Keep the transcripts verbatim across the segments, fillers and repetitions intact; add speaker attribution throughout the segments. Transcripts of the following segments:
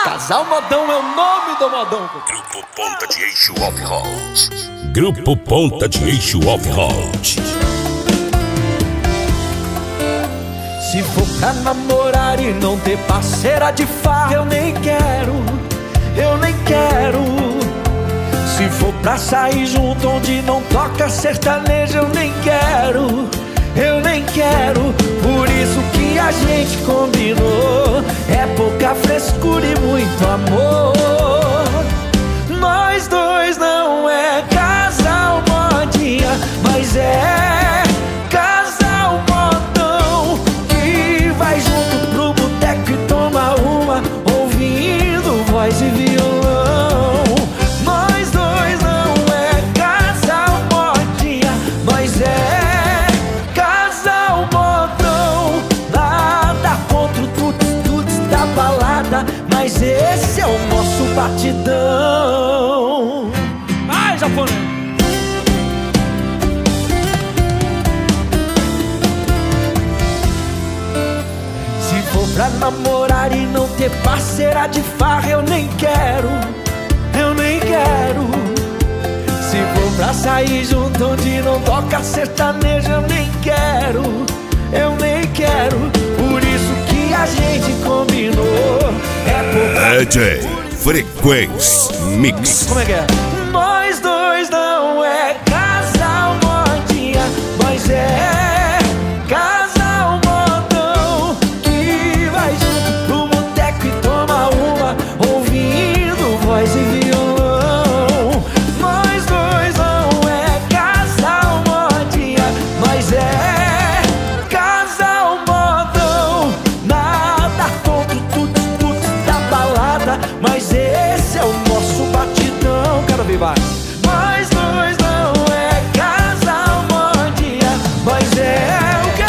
Speaker 1: Casal Modão é o nome do modão.
Speaker 2: Grupo Ponta de Eixo Off-Road. Grupo Ponta de Eixo Off-Road.
Speaker 1: Se for pra namorar e não ter parceira de farra, eu nem quero, eu nem quero. Se for pra sair junto onde não toca sertanejo, eu nem quero, eu nem quero. Por isso que a gente combinou, é pouca frescura e muito amor. Nós dois não é casal modinha, mas é casal modão, que vai junto pro boteco e toma uma, ouvindo voz e violão. Nós dois não é casal modinha, mas é casal modão. Nada contra o tuts-tuts da balada, mas esse é o nosso batidão. Ai, japonês! Se for pra namorar e não ter parceira de farra, eu nem quero, eu nem quero. Se for pra sair junto onde não toca sertanejo, eu nem quero, eu nem quero. Por isso que a gente combinou, é pouca
Speaker 2: D J Frequência Mix.
Speaker 1: Como é que é? Nós dois não é casal modinha, mas é casal modão, que vai junto pro boteco e toma uma, ouvindo voz e violão. Nós dois não é casal modinha, mas é casal modão. Nada contra o tuts-tuts da balada, mas esse é o nosso batidão. Quero ver mais. Nós dois não é casal modinha, mas é o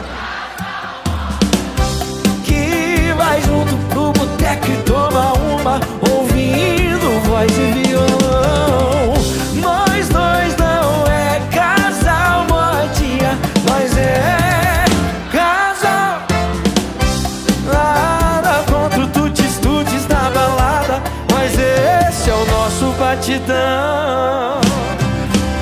Speaker 1: quê? Que vai junto pro boteco e toma uma, ouvindo voz e violão. Nós dois não é casal modinha, mas é casal. Nada contra o tuts-tuts da balada, mas esse é o nosso batidão.